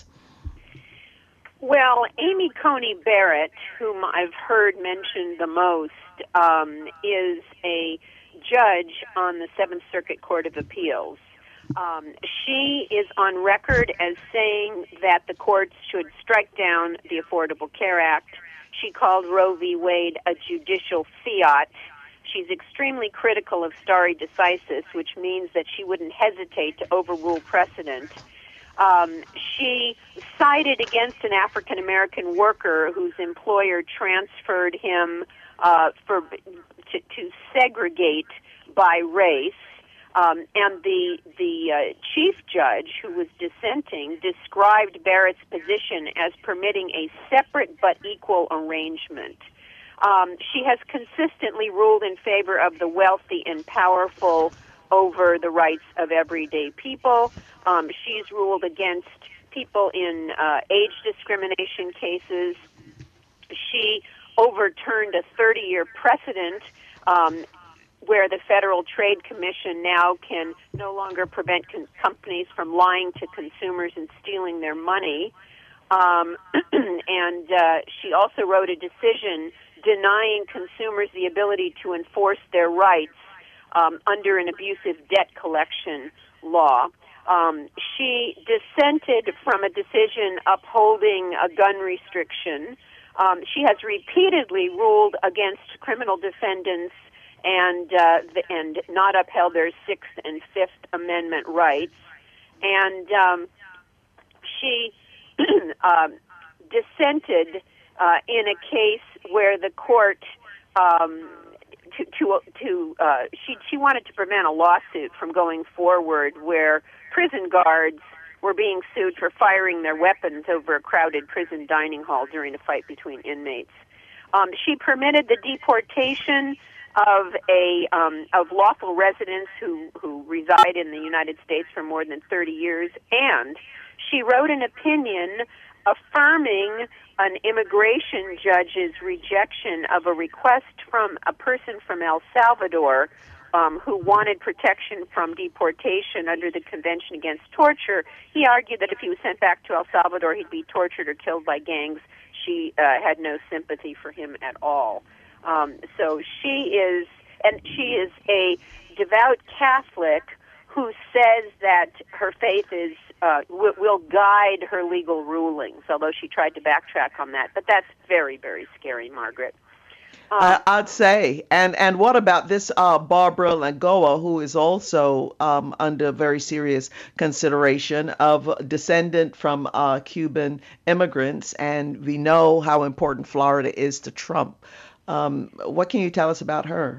Well, Amy Coney Barrett, whom I've heard mentioned the most, um, is a judge on the Seventh Circuit Court of Appeals. Um, she is on record as saying that the courts should strike down the Affordable Care Act. She called Roe v. Wade a judicial fiat. She's extremely critical of stare decisis, which means that she wouldn't hesitate to overrule precedent. Um, she sided against an African-American worker whose employer transferred him uh, for to, to segregate by race. Um, and the the uh, chief judge, who was dissenting, described Barrett's position as permitting a separate but equal arrangement. Um, she has consistently ruled in favor of the wealthy and powerful over the rights of everyday people. Um, she's ruled against people in uh, age discrimination cases. She overturned a thirty-year precedent um, where the Federal Trade Commission now can no longer prevent con- companies from lying to consumers and stealing their money. Um, and uh, she also wrote a decision denying consumers the ability to enforce their rights um, under an abusive debt collection law. Um, she dissented from a decision upholding a gun restriction. Um, she has repeatedly ruled against criminal defendants and uh, the, and not upheld their Sixth and Fifth Amendment rights. And um, she um, dissented uh, in a case where the court um, to to, to uh, she she wanted to prevent a lawsuit from going forward where prison guards were being sued for firing their weapons over a crowded prison dining hall during a fight between inmates. Um, she permitted the deportation of a um, of lawful residents who, who reside in the United States for more than thirty years, and she wrote an opinion affirming an immigration judge's rejection of a request from a person from El Salvador um, who wanted protection from deportation under the Convention Against Torture. He argued that if he was sent back to El Salvador, he'd be tortured or killed by gangs. She uh, had no sympathy for him at all. Um, so she is, and she is a devout Catholic who says that her faith is uh, w- will guide her legal rulings, although she tried to backtrack on that. But that's very, very scary, Margaret. Um, uh, I'd say. And and what about this uh, Barbara Lagoa, who is also um, under very serious consideration of descendant from uh, Cuban immigrants, and we know how important Florida is to Trump. Um, what can you tell us about her?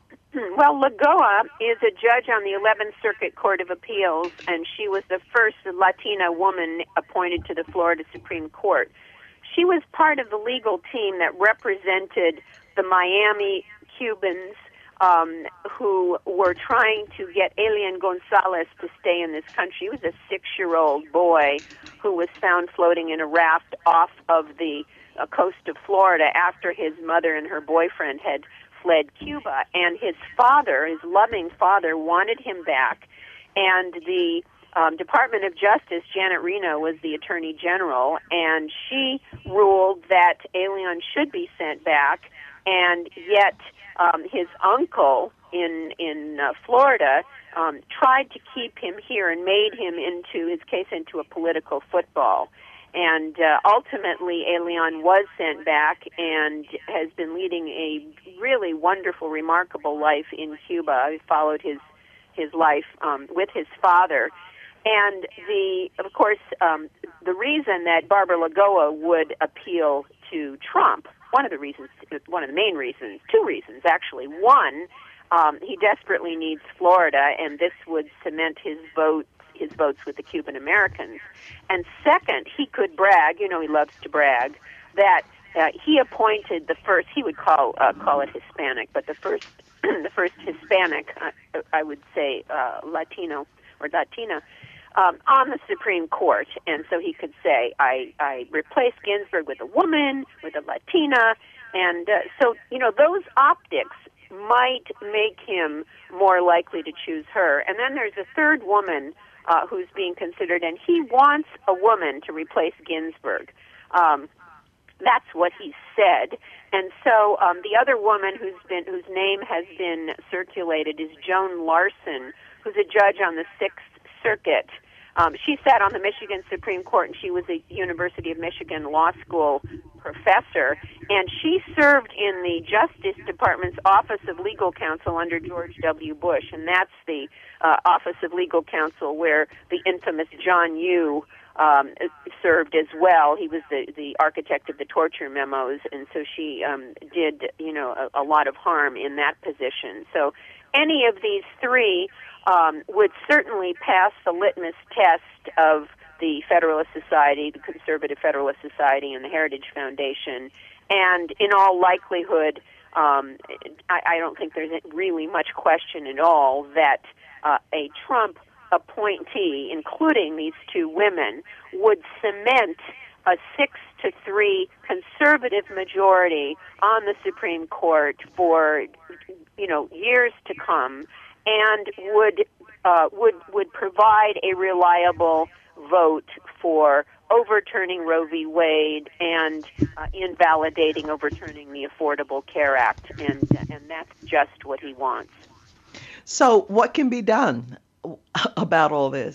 Well, Lagoa is a judge on the eleventh Circuit Court of Appeals, and she was the first Latina woman appointed to the Florida Supreme Court. She was part of the legal team that represented the Miami Cubans um, who were trying to get Elian Gonzalez to stay in this country. He was a six-year-old boy who was found floating in a raft off of the uh, coast of Florida after his mother and her boyfriend had fled Cuba, and his father, his loving father, wanted him back, and the um, Department of Justice, Janet Reno, was the Attorney General, and she ruled that Elian should be sent back, and yet um, his uncle in in uh, Florida um, tried to keep him here and made him into his case into a political football. And uh, ultimately, Elian was sent back and has been leading a really wonderful, remarkable life in Cuba. I followed his his life um, with his father. And the, of course, um, the reason that Barbara Lagoa would appeal to Trump, one of the reasons, one of the main reasons, two reasons actually. One, um, he desperately needs Florida, and this would cement his vote. his votes with the Cuban Americans. And second, he could brag, you know he loves to brag, that uh, he appointed the first, he would call uh, call it Hispanic, but the first the first Hispanic, uh, I would say uh, Latino or Latina, um, on the Supreme Court. And so he could say, I, I replaced Ginsburg with a woman, with a Latina, and uh, so, you know, those optics might make him more likely to choose her. And then there's a third woman Uh, who's being considered, and he wants a woman to replace Ginsburg. Um, that's what he said. And so um, the other woman who's been whose name has been circulated is Joan Larson, who's a judge on the Sixth Circuit. Um, she sat on the Michigan Supreme Court, and she was a University of Michigan Law School professor, and she served in the Justice Department's Office of Legal Counsel under George W. Bush, and that's the uh, Office of Legal Counsel where the infamous John Yoo um, served as well. He was the, the architect of the torture memos, and so she um, did, you know, a, a lot of harm in that position. So any of these three um, would certainly pass the litmus test of the Federalist Society, the Conservative Federalist Society, and the Heritage Foundation. And in all likelihood, um, I, I don't think there's really much question at all that uh, a Trump appointee, including these two women, would cement a six to three conservative majority on the Supreme Court for, you know, years to come, and would uh, would would provide a reliable vote for overturning Roe v. Wade and uh, invalidating overturning the Affordable Care Act, and and that's just what he wants. So what can be done about all this?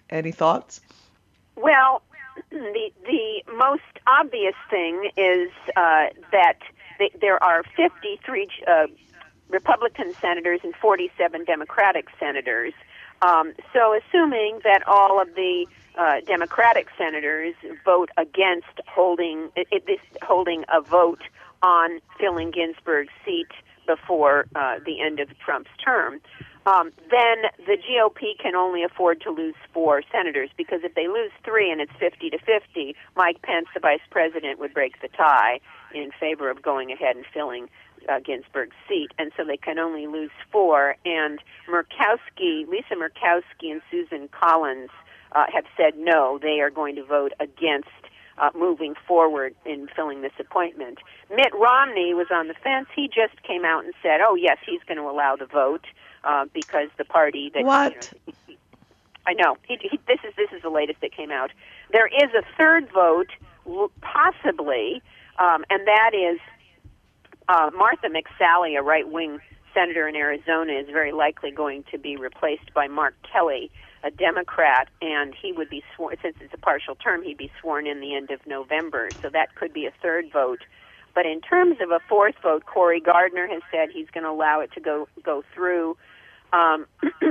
Any thoughts? Well, the the most obvious thing is uh, that th- there are fifty-three uh, Republican senators and forty-seven Democratic senators. Um, so assuming that all of the uh, Democratic senators vote against holding it, it, this, holding a vote on filling Ginsburg's seat before uh, the end of Trump's term, um, then the G O P can only afford to lose four senators, because if they lose three and it's fifty to fifty, Mike Pence, the vice president, would break the tie in favor of going ahead and filling uh, Ginsburg's seat. And so they can only lose four. And Murkowski, Lisa Murkowski and Susan Collins uh, have said no, they are going to vote against Uh, moving forward in filling this appointment. Mitt Romney was on the fence. He just came out and said, oh, yes, he's going to allow the vote uh, because the party that... What? You know, I know. He, he, this is this is the latest that came out. There is a third vote, possibly, um, and that is uh, Martha McSally, a right-wing senator in Arizona, is very likely going to be replaced by Mark Kelly, a Democrat, and he would be sworn, since it's a partial term, he'd be sworn in the end of November, so that could be a third vote. But in terms of a fourth vote, Cory Gardner has said he's going to allow it to go go through. Um,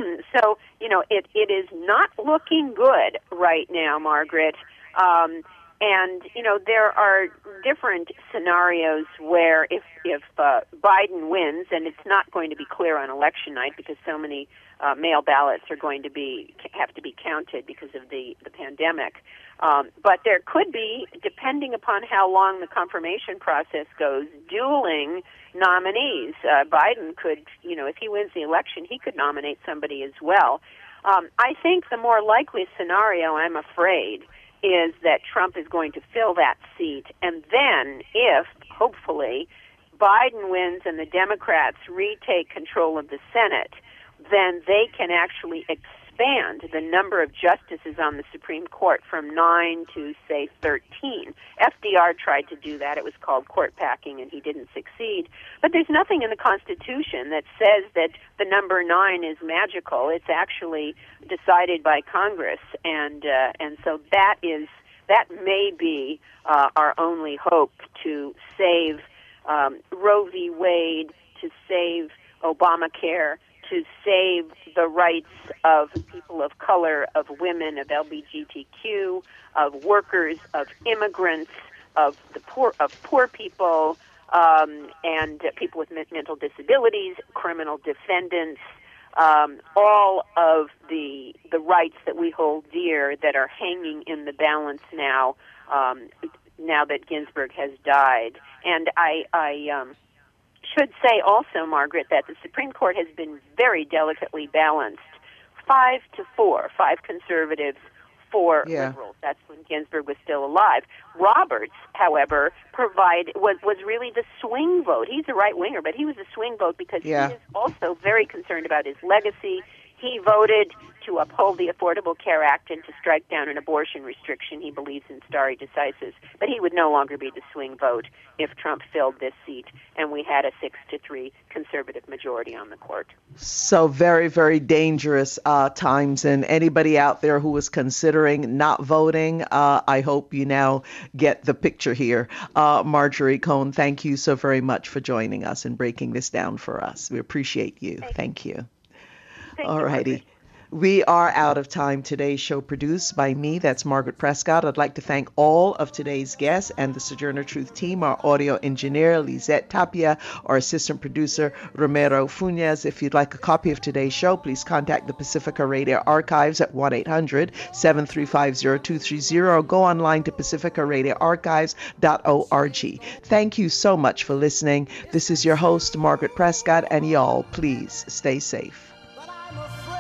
so, you know, it, it is not looking good right now, Margaret. Um, and, you know, there are different scenarios where if, if uh, Biden wins, and it's not going to be clear on election night because so many uh, mail ballots are going to be have to be counted because of the, the pandemic. Um, but there could be, depending upon how long the confirmation process goes, dueling nominees. Uh, Biden could, you know, if he wins the election, he could nominate somebody as well. Um, I think the more likely scenario, I'm afraid, is that Trump is going to fill that seat. And then if, hopefully, Biden wins and the Democrats retake control of the Senate, then they can actually expand the number of justices on the Supreme Court from nine to, say, thirteen. F D R tried to do that. It was called court packing, and he didn't succeed. But there's nothing in the Constitution that says that the number nine is magical. It's actually decided by Congress, and uh, and so that is that may be uh, our only hope to save um, Roe v. Wade, to save Obamacare, to save the rights of people of color, of women, of L G B T Q, of workers, of immigrants, of the poor, of poor people, um, and uh, people with mental disabilities, criminal defendants, um, all of the the rights that we hold dear that are hanging in the balance now. Um, now that Ginsburg has died, and I. I um, should say also, Margaret, that the Supreme Court has been very delicately balanced. Five to four, five conservatives, four yeah. liberals. That's when Ginsburg was still alive. Roberts, however, provide was, was really the swing vote. He's a right-winger, but he was a swing vote because yeah. he is also very concerned about his legacy. He voted to uphold the Affordable Care Act and to strike down an abortion restriction. He believes in stare decisis. But he would no longer be the swing vote if Trump filled this seat and we had a six to three conservative majority on the court. So very, very dangerous uh, times. And anybody out there who is considering not voting, uh, I hope you now get the picture here. Uh, Marjorie Cohn, thank you so very much for joining us and breaking this down for us. We appreciate you. Thank, thank you. Thank All righty. You, we are out of time. Today's show produced by me, that's Margaret Prescott. I'd like to thank all of today's guests and the Sojourner Truth team, our audio engineer, Lizette Tapia, our assistant producer, Romero Funes. If you'd like a copy of today's show, please contact the Pacifica Radio Archives at one eight hundred, seven three five, zero two three zero or go online to pacifica radio archives dot org. Thank you so much for listening. This is your host, Margaret Prescott, and y'all, please stay safe. I'm afraid.